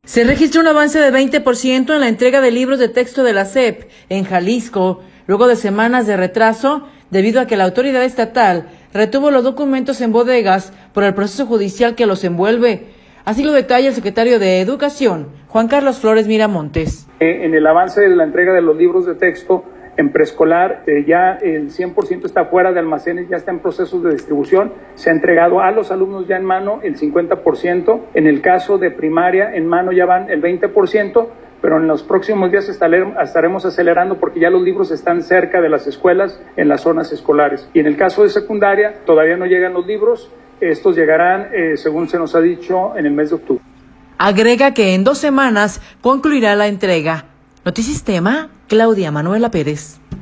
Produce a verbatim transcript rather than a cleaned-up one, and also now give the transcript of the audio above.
Se registra un avance de veinte por ciento en la entrega de libros de texto de la S E P en Jalisco, luego de semanas de retraso, debido a que la autoridad estatal retuvo los documentos en bodegas por el proceso judicial que los envuelve. Así lo detalla el secretario de Educación, Juan Carlos Flores Miramontes. En el avance de la entrega de los libros de texto en preescolar, eh, ya el cien por ciento está fuera de almacenes, ya está en procesos de distribución. Se ha entregado a los alumnos ya en mano el cincuenta por ciento. En el caso de primaria, en mano ya van el veinte por ciento, pero en los próximos días estaremos acelerando porque ya los libros están cerca de las escuelas, en las zonas escolares. Y en el caso de secundaria, todavía no llegan los libros. Estos llegarán, eh, según se nos ha dicho, en el mes de octubre. Agrega que en dos semanas concluirá la entrega. Notisistema, Claudia Manuela Pérez.